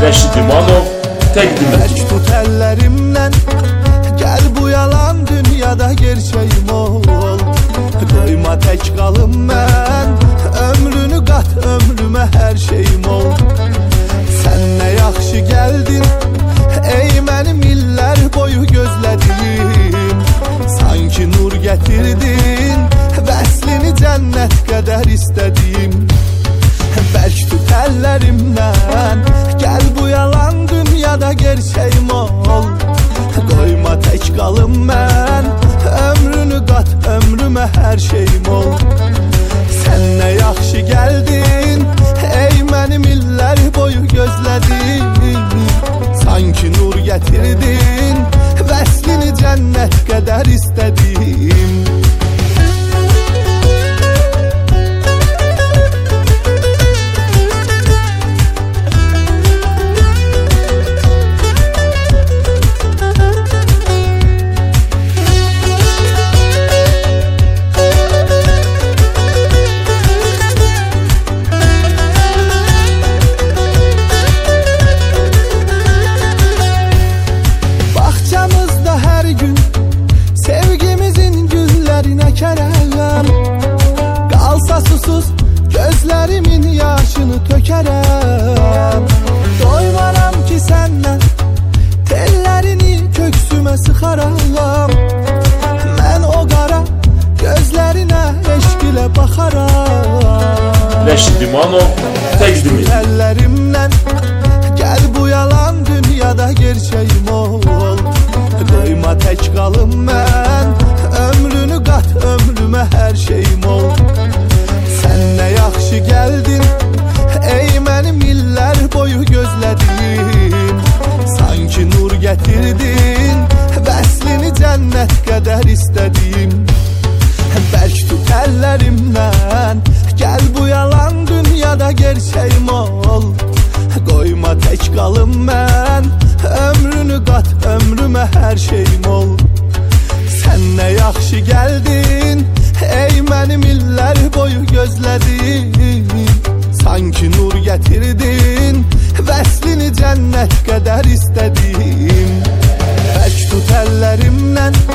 Rəşid İmanov təqdim edir. Bərk tut əllərimdən, gəl bu yalan dünyada gerçəyim ol. Qoyma tək qalım mən, ömrünü qat ömrümə hər şeyim ol. Sən nə yaxşı gəldin, ey mənim illər boyu gözlədim. Sanki nur gətirdin, vəslini cənnət qədər istədim. Bərk tut əllərimdən, gəl bu yalan dünyada gerçəyim ol. Qoyma tək qalım mən, ömrünü qat ömrümə hər şeyim ol. Sən nə yaxşı gəldin, ey mənim illər boyu gözlədim. Sanki nur gətirdin, vəslini cənnət qədər istədim. Qalsa susuz gözlərimin yaşını tökərəm. Doymaram ki səndən, tellərini köksümə sıxaram. Mən o qara gözlərinə eşq ilə baxaram. Rəşid İmanov təqdim edir. Əllərimdən, gəl bu yalan dünyada gerçəyim ol. Qoyma tək qalım mən, ömrünü qat ömrümə hər şeyim ol. Sən nə yaxşı gəldin, ey mənim illər boyu gözlədim. Sanki nur gətirdin, vəslini cənnət qədər istədim. Bərk tut əllərimdən, gəl bu yalan dünyada gerçəyim ol. Qoyma tək qalım mən, ömrünü qat ömrümə hər şeyim ol. Sən nə yaxşı gəldin, ey mənim illər boyu gözlədim. Sanki nur gətirdin, vəslini cənnət qədər istədim. Bərk tut əllərimdən,